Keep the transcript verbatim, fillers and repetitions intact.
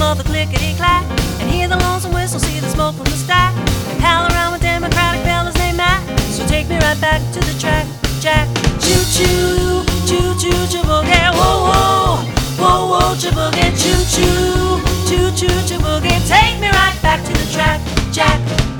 for the clickety-clack, and hear the lonesome whistle, see the smoke from the stack. Pal around with Democratic fellas named Matt, so take me right back to the track, Jack. Choo-choo, choo-choo, choo-boogie, whoa-whoa, whoa-whoa, choo-boogie, choo-choo, choo-choo, choo-boogie, take me right back to the track, Jack.